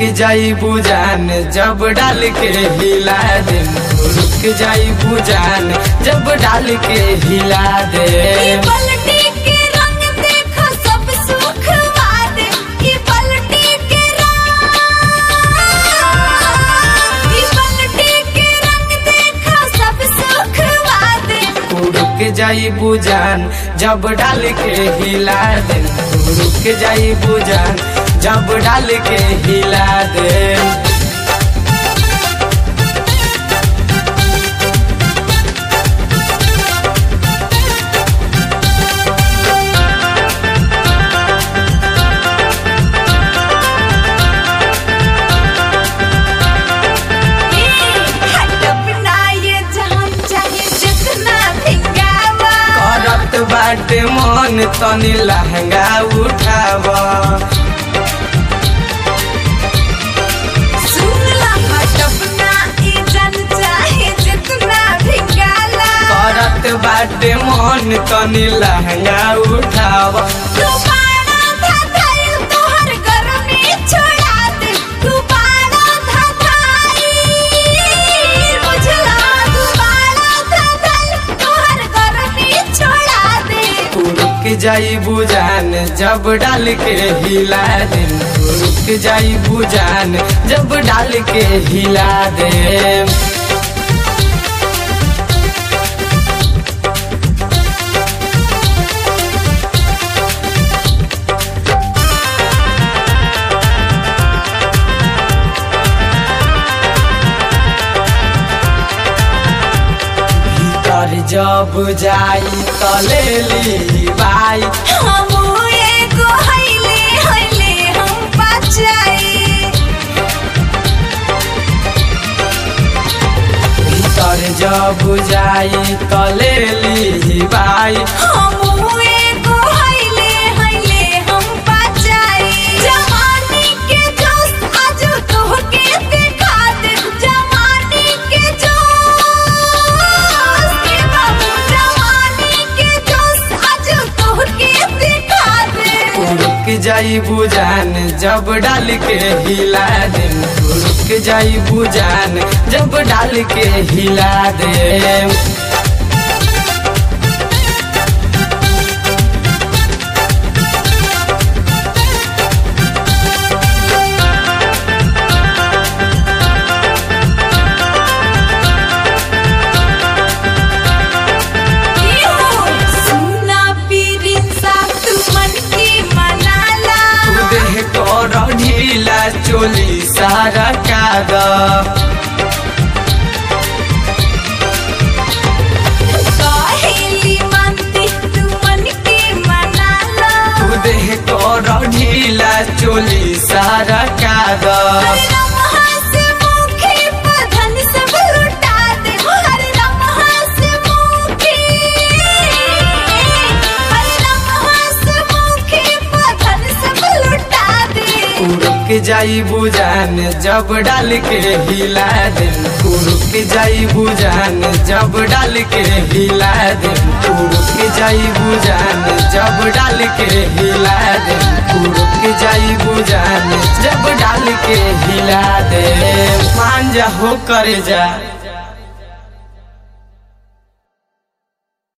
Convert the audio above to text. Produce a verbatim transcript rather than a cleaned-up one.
जाई बुझान जब डाल के हिला दे, रुक जाई बुझान जब डाल के हिला दे। पलटी के रंग देखो सब सुख वाद, की पलटी के रंग, की पलटी के रंग देखो सब सुख वाद। रुक जाई बुझान जब डाल के हिला दे, रुक जाई बुझान जब डाल के हिला दे। बाटे मन तनी लहंगा उठावा, करत बाटे मन तनी लहंगा उठावा। रुक जाई बुझान जब डाल के हिला दे, रुक जाई बुझान जब डाल के हिला दे। जब जाई तो ले ली बाई, हम एगो हइले हइले हम बचाई। भीतर जब जाई तो ले ली बाई, हम एगो हइले हइले हम बचाई। जवानी के जोश आज तोहके दिखा दे, जवानी के जोश के बाबू, जवानी के जोश आज तोहके दिखा दे। रुक जाई बुझान जब डाल के हिला दे, रुक जाई बुझान जब डाल के हिला दे। ढीला चोली सारा कागा, कहेली मानती तू मन के मनाला। देह तोरा ढीला चोली सारा कागा, रुक जाई बुझान जब डाल के हिला दे, रुक जाई बुझान जब डाल के हिला दे, रुक जाई बुझान जब डाल के हिला दे, रुक जाई बुझान जब डाल के हिला दे। मान जा हो कर जा।